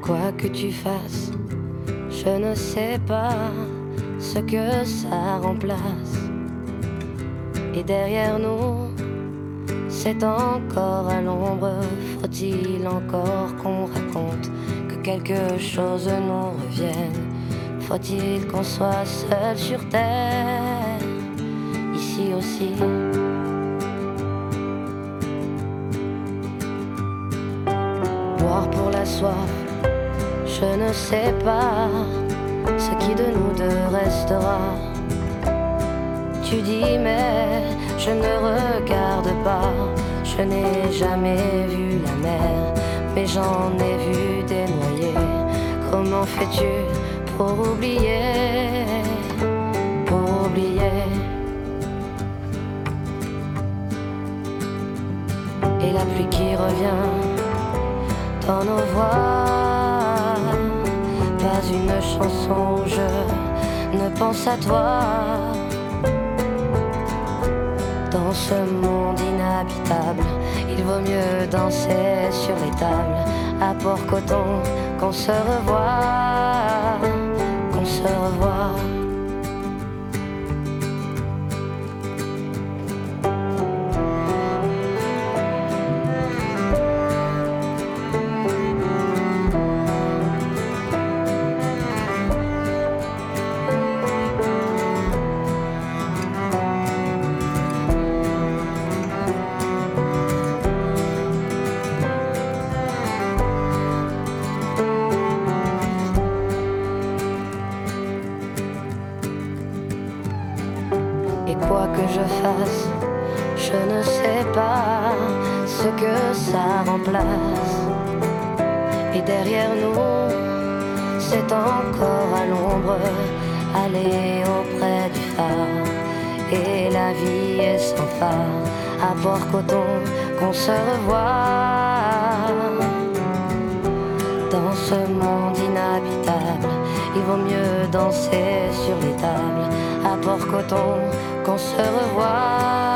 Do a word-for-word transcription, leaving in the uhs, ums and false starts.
quoi que tu fasses, je ne sais pas ce que ça remplace. Et derrière nous, c'est encore à l'ombre. Faut-il encore qu'on raconte que quelque chose nous revienne? Faut-il qu'on soit seul sur terre, ici aussi? Boire pour la soif, je ne sais pas ce qui de nous deux restera. Tu dis mais je ne regarde pas. Je n'ai jamais vu la mer, mais j'en ai vu des noyés. Comment fais-tu pour oublier, pour oublier? Et la pluie qui revient dans nos voix, pas une chanson où je ne pense à toi. Dans ce monde inhabitable, il vaut mieux danser sur les tables à Port-Coton qu'on se revoit, qu'on se revoit. Et quoi que je fasse, je ne sais pas ce que ça remplace. Et derrière nous, c'est encore à l'ombre, aller auprès du phare. Et la vie est sans phare, à Port-Coton qu'on se revoit. Dans ce monde inhabitable, il vaut mieux danser sur les tables à Port-Coton qu'on se revoit.